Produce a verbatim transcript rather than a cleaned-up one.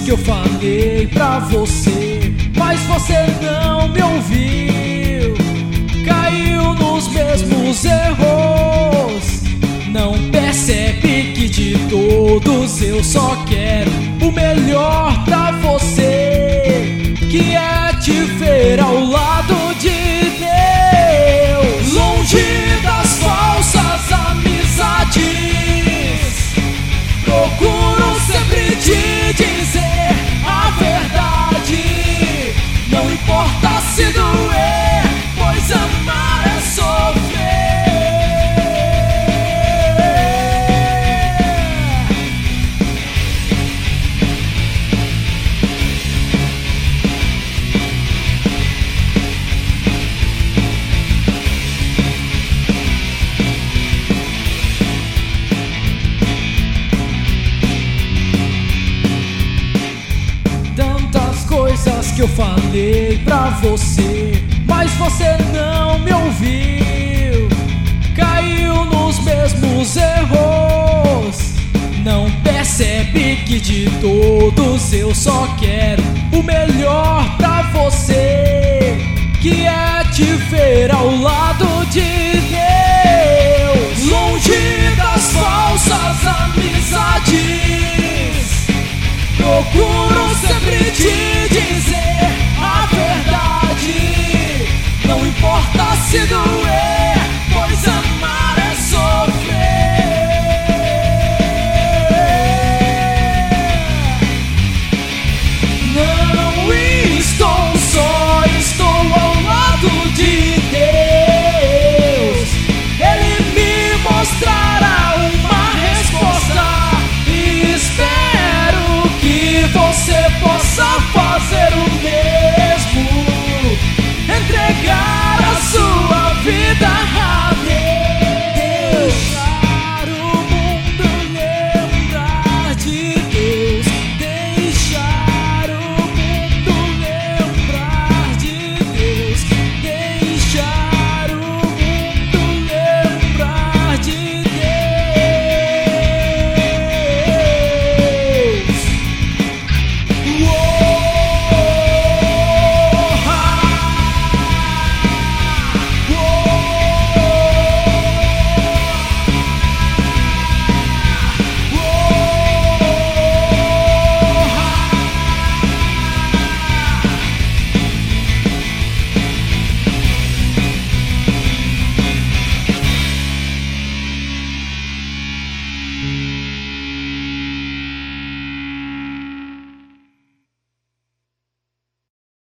que eu falei pra você, mas você não me ouviu. Caiu nos mesmos erros, não percebe que de todos eu só quero o melhor pra você, que é te ver ao lado de Deus, longe das falsas amizades. Procuro sempre te dizer a verdade, não importa se doer, pois amar é sofrer. Coisas que eu falei pra você, mas você não me ouviu. Caiu nos mesmos erros, não percebe que de todos eu só quero o melhor pra você, que é te ver ao lado de Deus, longe das falsas amizades. Procuro sempre te dizer a verdade, não importa se doer.